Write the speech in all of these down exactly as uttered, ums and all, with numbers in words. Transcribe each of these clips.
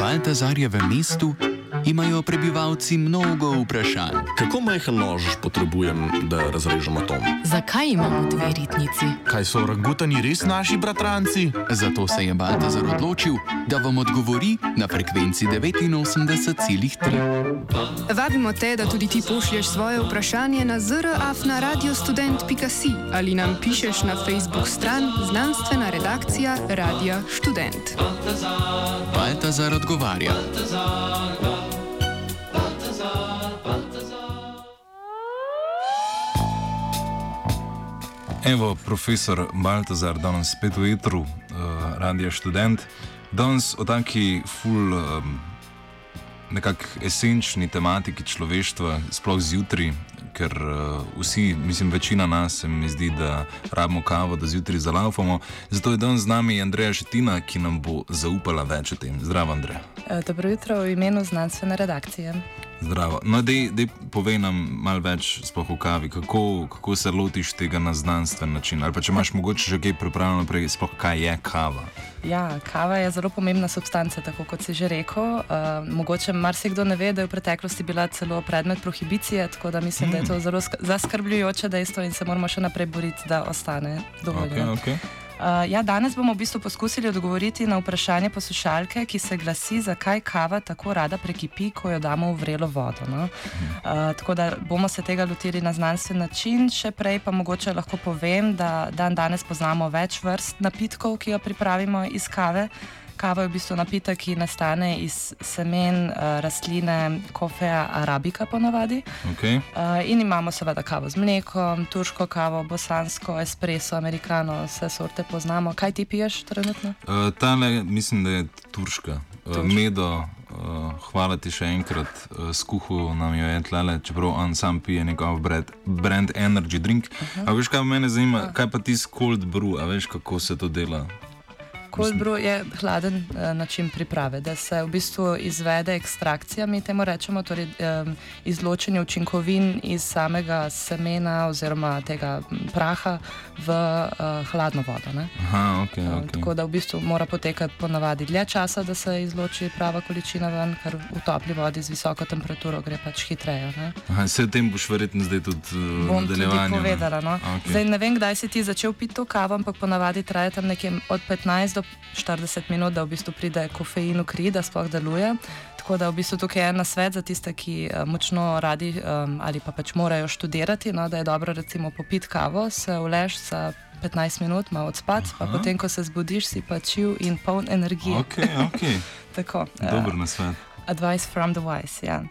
Baltazarjevem mestu imajo prebivalci mnogo vprašanj. Kako majhen nož potrebujem, da razrežem atom? Zakaj imamo dve ritnici? Kaj so orangutani res naši bratranci? Zato se je Baltazar odločil, da vam odgovori na frekvenci devetinosemdeset celih tri. Vabimo te, da tudi ti pošlješ svoje vprašanje na zr afna radiostudent pika si ali nam pišeš na Facebook stran Znanstvena redakcija Radia Študent. Baltazar odgovarja. Evo, profesor Baltazar, danes spet v etru, uh, Radia Študent. Danes o taki ful um, nekak esenčni tematiki človeštva, sploh zjutraj, ker uh, vsi, mislim, večina nas se mi zdi, da rabimo kavo, da zjutraj zalaufamo. Zato je danes z nami Andreja Šetina, ki nam bo zaupala več o tem. Zdravo, Andreja. Dobro jutro v imenu Znanstvene redakcije. Zdravo. No, dej, dej povej nam malo več sploh o kavi. Kako, kako se lotiš tega na znanstven način? Ali pa če imaš mogoče že kaj pripravljeno prej, sploh kaj je kava? Ja, kava je zelo pomembna substanca, tako kot si že rekel. Uh, mogoče marsikdo ne ve, da je v preteklosti bila celo predmet prohibicije, tako da mislim, mm. da je to zelo zaskrbljujoče dejstvo in se moramo še naprej boriti, da ostane dovoljeno. Okay, okay. Uh, ja, danes bomo v bistvu poskusili odgovoriti na vprašanje poslušalke, ki se glasi, zakaj kava tako rada prekipi, ko jo damo v vrelo vodo. No? Uh, tako da bomo se tega lotili na znanstven način, še prej pa mogoče lahko povem, da dan danes poznamo več vrst napitkov, ki jo pripravimo iz kave. Kava je v bistvu napitek, ki nastane iz semen uh, rastline Coffea arabica ponavadi. Okay. Uh, in imamo seveda kavo z mlekom, turško kavo, bosansko, espresso, americano, vse sorte poznamo. Kaj ti piješ trenutno? Uh, tale, mislim, da je turška. Uh, medo, uh, hvala ti še enkrat, uh, skuhal nam jo je tlele, čeprav on sam pije nekaj brand, brand energy drink. Uh-huh. A veš, kaj mene zanima, uh. kaj pa ti s cold brew, a veš, kako se to dela? Cold brew je hladen uh, način priprave, da se v bistvu izvede ekstrakcija, mi temu rečemo, torej um, izločenje učinkovin iz samega semena oziroma tega praha v uh, hladno vodo. Ne? Aha, okay, okay. Um, tako da v bistvu mora potekati ponavadi dlje časa, da se izloči prava količina ven, ker v topli vodi z visoko temperaturo gre pač hitreje. Ne? Aha, vse o tem boš verjetno zdaj tudi uh, Bom nadaljevanju. Bom tudi povedala. No? Okay. Zdaj ne vem, kdaj si ti začel piti to kavo, ampak ponavadi traja tam nekje od petnajst do štirideset minut, da v bistvu pride kofein v kri, da sploh deluje. Tako da v bistvu tukaj je nasvet za tiste, ki uh, močno radi um, ali pa pač morajo študirati, no, da je dobro recimo popiti kavo, se ulež za petnajst minut, malo odspati, pa potem, ko se zbudiš, si pa čil in poln energije. Ok, ok. Tako. Dober nasvet. Advice from the wise, ja.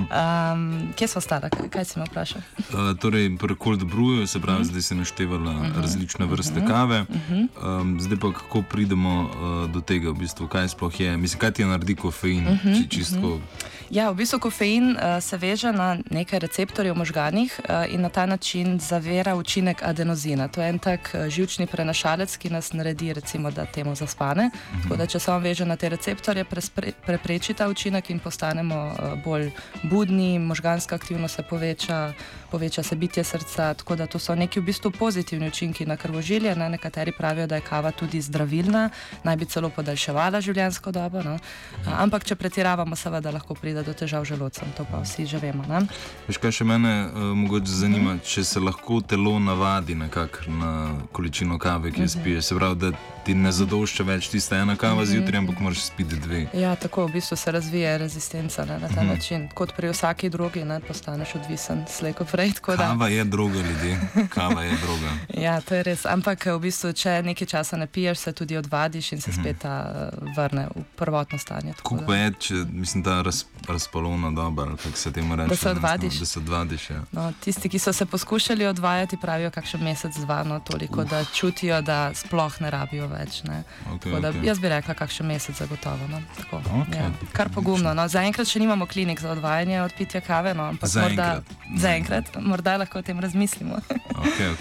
Um, kje smo stala? Kaj si me vprašal? Uh, torej, pri cold brewu, se pravi, uh-huh. zdaj si naštevala uh-huh. različne vrste uh-huh. kave. Uh-huh. Um, zdaj pa kako pridemo uh, do tega, v bistvu, kaj sploh je? Mislim, kaj ti naredi kofein? Uh-huh. Či, čistko... uh-huh. Ja, v bistvu kofein uh, se veže na nekaj receptorjev v možganih uh, in na ta način zavira učinek adenozina. To je en tak uh, živčni prenašalec, ki nas naredi, recimo, da temu zaspane. Uh-huh. Tako da, če se on veže na te receptorje, prespre, prepreči ta učinek in postanemo uh, bolj budni, možganska aktivnost se poveča, poveča se bitje srca, tako da to so neki v bistvu pozitivni učinki na krvožilje. Ne? Nekateri pravijo, da je kava tudi zdravilna, naj bi celo podaljševala življenjsko dobo, no? uh, ampak če pretiravamo, seveda lahko pride do težav želodcem, to pa vsi že vemo. Ne? Veš, kaj še mene uh, mogoče zanima, če se lahko telo navadi nekako na količino kave, ki jo spiješ, se pravi, da ti ne zadošča več tista ena kava zjutraj, ampak moraš spiti dve. Ja, tako v bistvu se razvije rezistenca, ne, na ta uh-huh. način. Kot pri vsaki drugi, ne, postaneš odvisen slejko prej. Kava je droga, ljudje. Kava je droga. Ja, to je res. Ampak v bistvu, če nekaj časa ne piješ, se tudi odvadiš in se spet ta, uh, vrne v prvotno stanje. Kako pa je, če mislim, ta raz, razpolovna doba, ali kako se temu reče? Da se odvadiš. Da se odvadiš, ja. No, tisti, ki so se poskušali odvajati, pravijo kakšen mesec, dva, no, toliko, Uf. da čutijo, da sploh ne rabijo več. Ne. Okay, da, okay. Jaz bi rekla kakšen mesec zagotovo. No. Tako, okay. ja. Kar pogumno. No. Zaenkrat še nimamo klinik za odvajanje od pitja kave, no, ampak zaenkrat. morda, zaenkrat, morda lahko o tem razmislimo. okay, okay.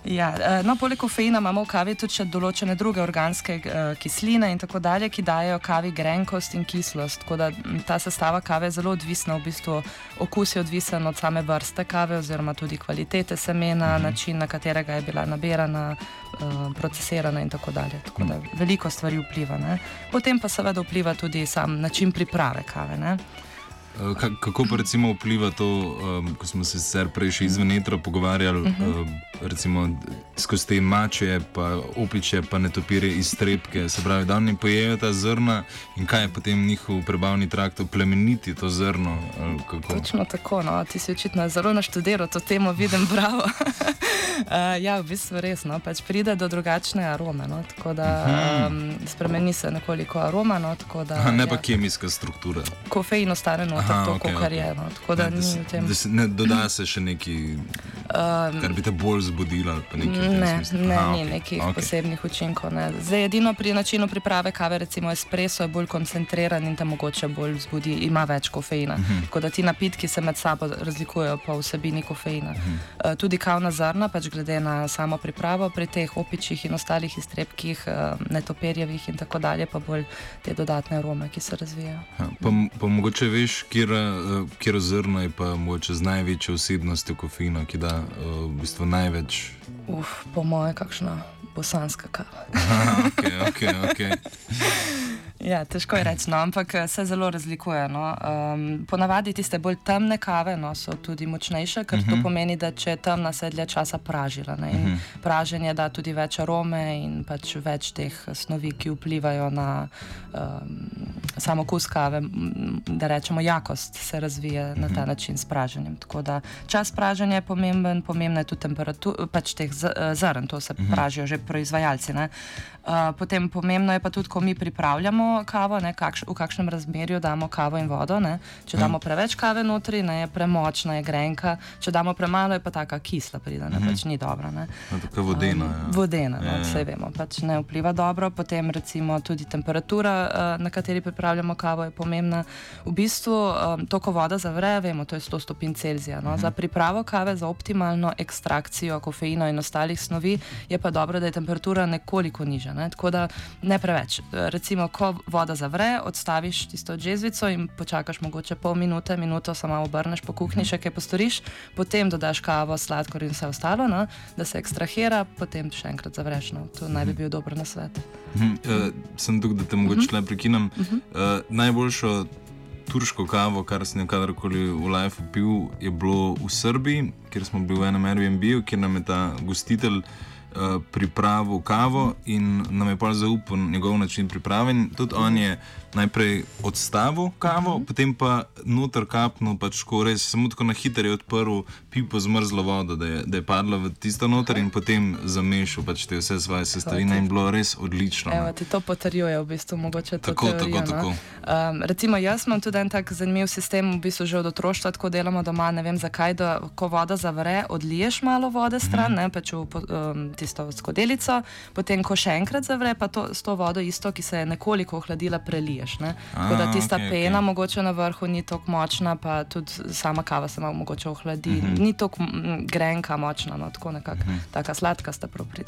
Ja, no, poleg kofeina imamo v kavi tudi še določene druge organske uh, kisline in tako dalje, ki dajo kavi grenkost in kislost. Tako da ta sestava kave je zelo odvisna, v bistvu okus je odvisen od same vrste kave oziroma tudi kvalitete semena, mm. način, na katerega je bila nabirana, uh, procesirana in tako dalje. Tako da veliko stvari vpliva. Ne? Potem pa seveda vpliva tudi sam način priprave kave. Ne? Kako pa recimo vpliva to, um, ko smo se sicer prej še izven etra pogovarjali, uh -huh. um, recimo skozi te mače, pa opiče, pa netopirje, iztrebke, se pravi, da oni pojejo ta zrna in kaj je potem njihov prebavni trakt, oplemeniti to zrno? Kako? Točno tako, no, ti si očitno zelo naštudiral to temo, vidim, bravo. uh, ja, v bistvu res, no, pač pride do drugačne arome, no, tako da um, spremeni se nekoliko aroma, no, tako da... Aha, ne ja. pa kemijska struktura. Kofein ostane noter. Aha, to, okay, kar okay. je. No. Tako da, ne, da, se, tem... da se ne doda se še neki, um, kar bi te bolj zbudilo. Ne, ne Aha, ni okay. nekih okay. posebnih učinkov. Ne. Zdaj, edino pri načinu priprave kave, recimo espresso, je bolj koncentriran in te mogoče bolj zbudi, ima več kofeina. Uh -huh. Tako da ti napitki se med sabo razlikujejo po vsebini kofeina. Uh -huh. uh, tudi kavna zrna, pač glede na samo pripravo, pri teh opičjih in ostalih iztrebkih, uh, netopirjevih in tako dalje, pa bolj te dodatne arome, ki se razvijajo. Ja, pa, pa mogoče veš, kjer zrno je pa mogoče z največjo vsebnostjo kofeina, ki da uh, v bistvu največ. Uf, po moje, kakšna bosanska kava. Ok, ok, ok. Ja, težko je reči, no, ampak se zelo razlikuje. No. Um, ponavadi tiste bolj temne kave, no, so tudi močnejše, ker uh -huh. to pomeni, da če je temna, se je dlje časa pražila. Ne. In uh -huh. praženje da tudi več arome in pač več teh snovi, ki vplivajo na um, samo okus kave, da rečemo jakost se razvije uh -huh. na ta način s praženjem. Tako da čas praženja je pomemben, pomembna je tudi temperatura, pač teh zrn, to se uh -huh. pražijo že proizvajalci. Ne. Uh, potem pomembno je pa tudi, ko mi pripravljamo kavo, ne, kakš, v kakšnem razmerju damo kavo in vodo. Ne. Če damo preveč kave notri, ne, je premočna, je grenka, če damo premalo, je pa taka kisla pride, ne, pač ni dobra. Ne. No, tako vodena. Um, ja. Vodena, no, ja, ja. vse vemo, pač ne vpliva dobro. Potem recimo tudi temperatura, uh, na kateri pripravljamo kavo, je pomembna. V bistvu um, to, ko voda zavre, vemo, to je sto stopinj Celzija. No. Uh -huh. Za pripravo kave, za optimalno ekstrakcijo kofeina in ostalih snovi, je pa dobro, da je temperatura nekoliko nižja. Ne. Tako da ne preveč. Recimo, ko voda zavre, odstaviš tisto džezvico in počakaš mogoče pol minute, minuto, samo obrneš po kuhinji, še kaj postoriš, potem dodaš kavo, sladkor in vse ostalo, no, da se ekstrahira, potem še enkrat zavreš. No. To naj bi bil dober nasvet. Uh, sem tukaj, da te mogoče le prekinam. Uh, najboljšo turško kavo, kar sem kadarkoli v life pil, je bilo v Srbiji, kjer smo bili v enem Airbnb-u, kjer nam je ta gostitelj Uh, pripravil kavo in nam je pa zaupal njegov način priprave. In tudi on je najprej odstavil kavo, uh -huh. potem pa noter kapnil, pač ko res samo tako na hitro je odprl pipo z mrzlo vodo, da je, da je padla v tisto noter in potem zamešal pač te vse svoje sestavine in bilo res odlično. Evo, ti to potrjuje v bistvu mogoče to tako, teorijo. Tako, tako. Um, recimo jaz imam tudi en tak zanimiv sistem, v bistvu že od otroštva tako delamo doma, ne vem zakaj, da ko voda zavre, odliješ malo vode stran, uh -huh. ne, pač v um, tisto skodelico, potem ko še enkrat zavre, pa to, s to vodo isto, ki se je nekoliko ohladila, preliješ. Ne? Tako da tista okay, pena okay. mogoče na vrhu ni tako močna, pa tudi sama kava se malo mogoče ohladi. Uh -huh. Ni tako grenka močna, no, tako nekako, uh -huh. taka sladka sta prav pride.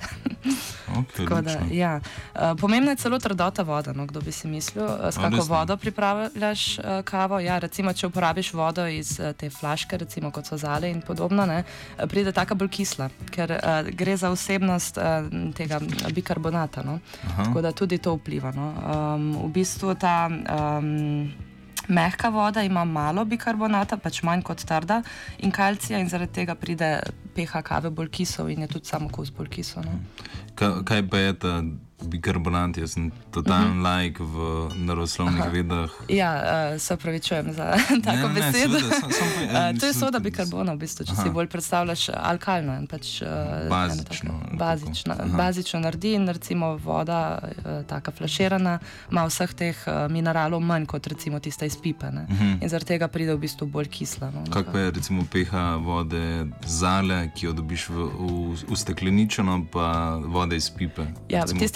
Okay, tako da, ja. uh, pomembna je celo trdota voda, no, kdo bi si mislil, uh, s kako vodo pripravljaš uh, kavo. Ja, recimo, če uporabiš vodo iz uh, te flaške, recimo kot so Zale in podobno, ne, uh, pride taka bolj kisla, ker uh, gre za vsebnost uh, tega bikarbonata. No. Tako da tudi to vpliva. No. Um, v bistvu ta um, mehka voda ima malo bikarbonata, pač manj kot trda in kalcija in zaradi tega pride pH kave bolj kisel in je tudi samo okus bolj kisel. No. Kaj, kaj pa je ta bikarbonat? Jaz sem totalen uh -huh. like v naravoslovnih Aha. vedah. Ja, uh, se opravičujem za tako ne, besedo. Ne, seveda, sam, sam, uh, to je soda bikarbona, v bistvu, če Aha. si bolj predstavljaš alkalno in pač uh, bazično. Bazično, bazično naredi in recimo voda, uh, taka flaširana, ima vseh teh uh, mineralov manj kot recimo tista iz pipe. Uh -huh. In zaradi tega pride v bistvu bolj kisla. No, Kak pa je recimo pH vode Zale, ki jo dobiš v, v, v stekleničeno, pa vode iz pipe? Ja, recimo... tista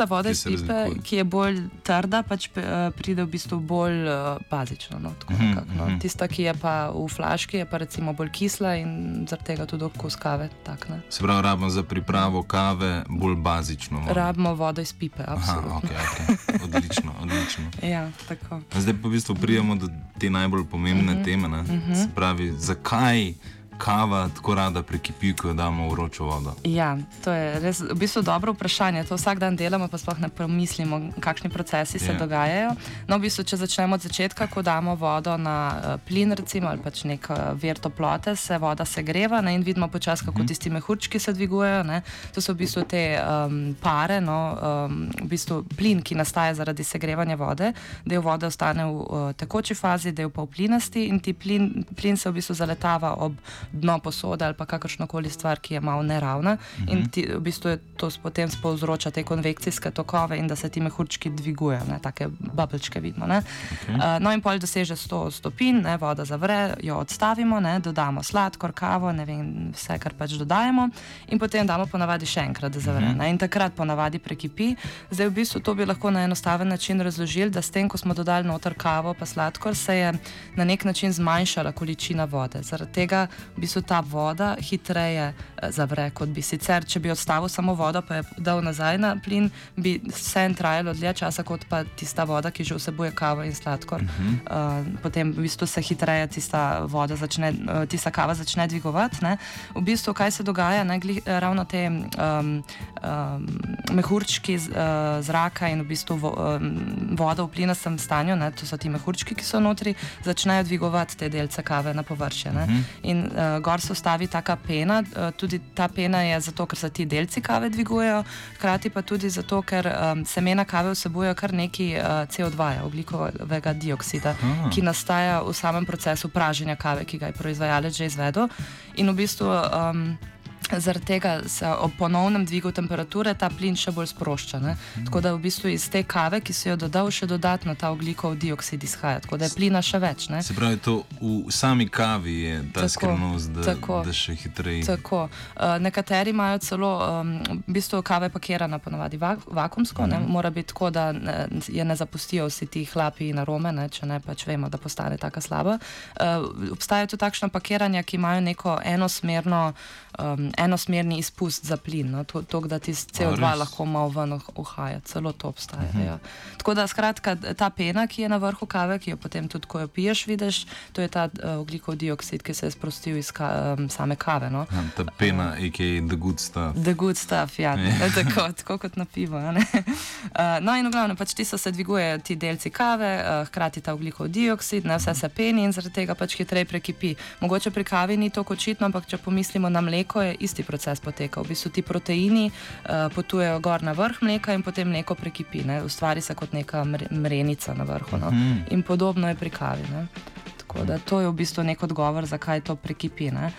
voda ki iz se pipe, razlikuje? ki je bolj trda, pač eh, pride v bistvu bolj uh, bazično. No, tako Mhm, nekako, no. mhm. Tista, ki je pa v flaški, je pa recimo bolj kisla in zaradi tega tudi okus kave. Tak, ne. Se pravi, rabimo za pripravo kave bolj bazično vodo. Rabimo vodo iz pipe, Aha, absolutno. ok, ok. Odlično, odlično. Ja, tako. Zdaj pa v bistvu pridemo do te najbolj pomembne Mhm. teme. Ne? Se pravi, zakaj kava tako rada prekipi, ko jo damo v vročo vodo? Ja, to je res v bistvu dobro vprašanje. To vsak dan delamo, pa sploh ne pomislimo, kakšni procesi se Ja. dogajajo. No, v bistvu, če začnemo od začetka, ko damo vodo na uh, plin, recimo, ali pač nek uh, vir toplote, se voda segreva, ne, in vidimo počasi, kako tisti mehurčki se dvigujejo. Ne. To so v bistvu te um, pare, no, um, v bistvu plin, ki nastaja zaradi segrevanja vode. Del vode ostane v uh, tekoči fazi, del pa v plinasti, in ti plin, plin se v bistvu zaletava ob dno posode ali pa kakršnokoli stvar, ki je malo neravna, uh-huh. in ti, v bistvu je to potem povzroča te konvekcijske tokove in da se ti mehurčki dvigujejo, ne, take bubblečke vidimo. Ne. Okay. Uh, no in pol doseže sto stopinj, ne, voda zavre, jo odstavimo, ne, dodamo sladkor, kavo, ne vem, vse, kar pač dodajemo, in potem damo ponavadi še enkrat, da zavre. Uh-huh. Ne, in takrat ponavadi prekipi. Zdaj v bistvu to bi lahko na enostaven način razložili, da s tem, ko smo dodali noter kavo pa sladkor, se je na nek način zmanjšala količina vode. Zaradi tega v bistvu ta voda hitreje zavre, kot bi sicer, če bi odstavil samo vodo, pa je dal nazaj na plin, bi vse trajalo dlje časa, kot pa tista voda, ki že vsebuje kavo in sladkor. Uh-huh. Uh, potem v bistvu se hitreje tista voda začne, uh, tista kava začne dvigovati. Ne. V bistvu, kaj se dogaja, ne, gli, ravno te um, um, mehurčki z, uh, zraka in v bistvu vo, um, voda v plinastem stanju, ne, to so ti mehurčki, ki so notri, začnejo dvigovati te delce kave na površje. Ne. Uh-huh. In uh, gor se ustavi taka pena, uh, tudi ta pena je zato, ker se ti delci kave dvigujejo, hkrati pa tudi zato, ker um, semena kave vsebujejo kar nekaj uh, C O dva, ogljikovega dioksida, Aha. ki nastaja v samem procesu praženja kave, ki ga je proizvajalec že izvedel. In v bistvu um, zaradi tega se ob ponovnem dvigu temperature ta plin še bolj sprošča. Ne? Tako da v bistvu iz te kave, ki si jo dodal, še dodatno ta ogljikov dioksid izhaja, tako da je plina še več. Ne? Se pravi, to v sami kavi je ta Tako, skrivnost, da, tako. da še hitreje. Tako. Uh, nekateri imajo celo, um, v bistvu kava je pakirana ponavadi vak vakumsko, ne? Mora biti tako, da ne, je ne zapustijo vsi ti hlapi in arome, ne? Če ne, pač vemo, da postane taka slaba. Uh, obstajajo tudi takšna pakiranja, ki imajo neko enosmerno um, enosmerni izpust za plin, no? to, to, da ti C O dva lahko malo ven uhaja, celo to obstaja. Uh-huh. Ja. Tako da skratka, ta pena, ki je na vrhu kave, ki jo potem tudi, ko jo piješ, vidiš, to je ta uh, ogljikov dioksid, ki se je sprostil iz ka um, same kave. No? Ja, ta pena, uh, a k a the good stuff. The good stuff, ja. Yeah. tako, tako kot na pivo. Ne? Uh, no in v glavnem, pač ti so se dvigujejo ti delci kave, uh, hkrati ta ogljikov dioksid, ne, vse se peni in zaradi tega pač hitreje prekipi. Mogoče pri kavi ni to očitno, ampak če pomislimo na mleko, je isti proces poteka. V bistvu ti proteini uh, potujejo gor na vrh mleka in potem mleko prekipi. Ne? Ustvari se kot neka mre mrenica na vrhu. No? Mm. In podobno je pri kavi. Ne? Tako da to je v bistvu nek odgovor, zakaj to prekipi. Ne?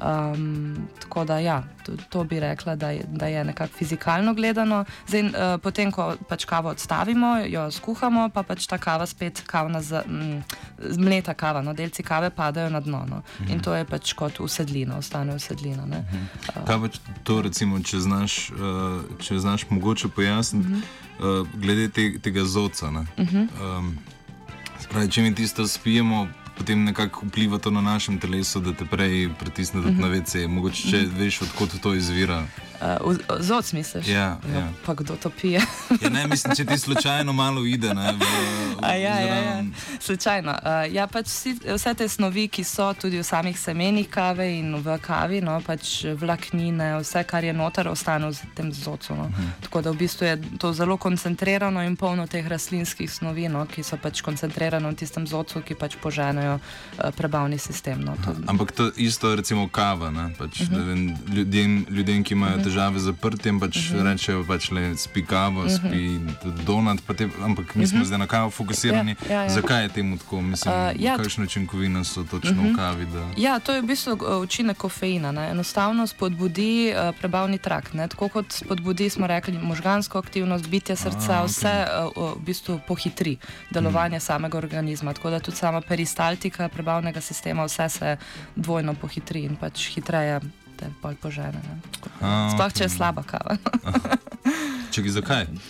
Um, tako da ja, to, to bi rekla, da je, da je nekako fizikalno gledano. Zdaj, uh, potem, ko pač kavo odstavimo, jo skuhamo, pa pač ta kava spet kavna z, mm, mleta kava, no? Delci kave padajo na dno. No? Mm. In to je pač kot usedlina, ostane usedlina. Ne? Mm. Uh, Kaj pač to, recimo, če znaš, uh, če znaš mogoče pojasniti, mm -hmm. uh, glede te, tega zoca. Ne? Mm -hmm. um, spravi, če mi tisto spijemo, potem nekako vpliva to na našem telesu, da te prej pritisne mm -hmm. na ve ce. Mogoče, če mm -hmm. veš, odkot to izvira. Uh, zoc misliš? Ja, no, ja. Pa kdo to pije? Ja, ne, mislim, če ti slučajno malo ide, ne, v, v, A ja, ja, ja. zraven. Slučajno. Uh, ja, pač vsi, vse te snovi, ki so tudi v samih semenih kave in v kavi, no, pač vlaknine, vse, kar je noter, ostane v tem zocu. No. Hmm. Tako da v bistvu je to zelo koncentrirano in polno teh rastlinskih snovi, no, ki so pač koncentrirane v tistem zocu, ki pač poženejo uh, prebavni sistem. No. To... Ampak to isto, recimo kava, ne, pač, uh -huh. da vem, ljudem, ljudem, ki imajo uh -huh. težave z zaprtjem, pač uh -huh. rečejo, pač le spi kavo, uh -huh. spi donat, te, ampak mi smo uh -huh. zdaj na kavo fokusirani. Ja, ja, ja. Zakaj je temu tako? Mislim, uh, ja, kakšne učinkovine so točno uh -huh. v kavi? Da... Ja, to je v bistvu učinek kofeina. Ne? Enostavno spodbudi uh, prebavni trakt. Ne? Tako kot spodbudi, smo rekli, možgansko aktivnost, bitje srca, A, okay. vse uh, v bistvu pohitri delovanje uh -huh. samega organizma. Tako da tudi sama peristaltika prebavnega sistema, vse se dvojno pohitri in pač hitreje te bolj požene. Sploh, če je slaba kava. Čekaj, zakaj?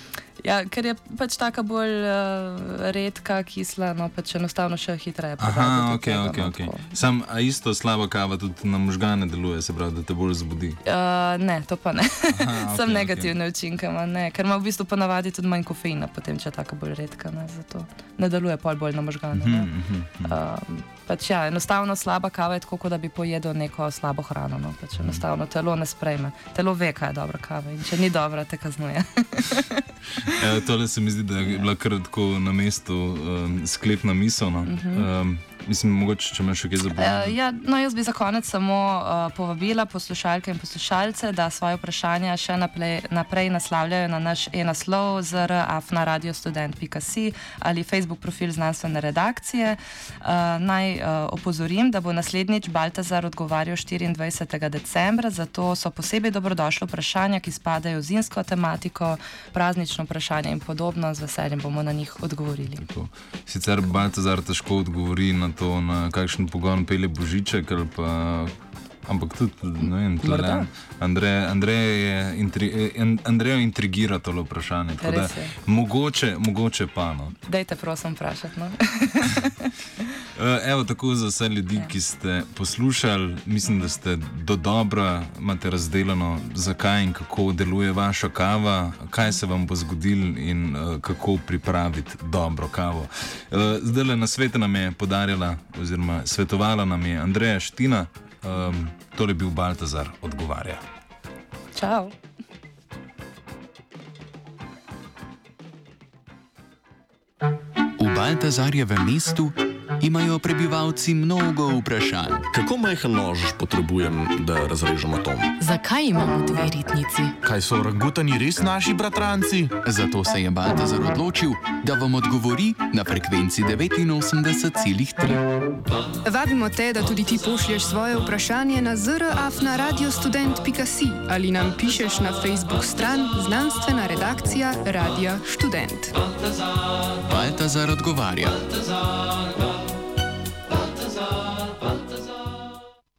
Ja, ker je pač taka bolj uh, redka, kisla, no pač enostavno še hitreje. Aha, ok, ok, ok. Sam, a isto slaba kava tudi na možgane deluje, se pravi, da te bolj zbudi? Uh, ne, to pa ne. Aha, Sem okay, negativne okay. učinke, ne, ker ima v bistvu ponavadi tudi manj kofeina, potem če je taka bolj redka, ne, zato ne deluje pol bolj na možgane. Mm -hmm, mm -hmm. uh, pač ja, enostavno slaba kava je tako, kot da bi pojedel neko slabo hrano, no, pač enostavno telo ne sprejme. Telo ve, kaj je dobra kava in če ni dobra, te kaznuje. E, tole se mi zdi, da je bila kar tako na mestu um, sklepna misel. No? Uh -huh. um, mislim, mogoče, če imaš še kaj za povedati. Uh, ja, no, jaz bi za konec samo uh, povabila poslušalke in poslušalce, da svoje vprašanja še naprej, naprej naslavljajo na naš e-naslov zr afna radiostudent pika si ali Facebook profil znanstvene redakcije. Uh, naj uh, opozorim, da bo naslednjič Baltazar odgovarjal štiriindvajsetega decembra, zato so posebej dobrodošle vprašanja, ki spadajo v zimsko tematiko, praznično vprašanje in podobno. Z veseljem bomo na njih odgovorili. Tako. Sicer Baltazar težko odgovori na to, na kakšen pogon pelje Božiček, ali pa, ampak tudi, ne vem, tle, Andrej, Andrej je intri, Andrejo intrigira tole vprašanje, tako da mogoče, mogoče pa, no. Dajte prosim vprašati, no. Evo, tako za vse ljudi, ki ste poslušali, mislim, da ste do dobra imate razdeljeno, zakaj in kako deluje vaša kava, kaj se vam bo zgodilo in uh, kako pripraviti dobro kavo. Uh, zdajle na svete nam je podarjala oziroma svetovala nam je Andreja Ština, um, tole je bil Baltazar odgovarja. Čau. V Baltazarjevem mestu imajo prebivalci mnogo vprašanj. Kako majhen nož potrebujem, da razrežem atom? Zakaj imamo dve ritnici? Kaj so orangutani res naši bratranci? Zato se je Baltazar odločil, da vam odgovori na frekvenci devetinosemdeset celih tri. Vabimo te, da tudi ti pošlješ svoje vprašanje na zr afna radiostudent pika si ali nam pišeš na Facebook stran Znanstvena redakcija Radia Študent. Baltazar odgovarja.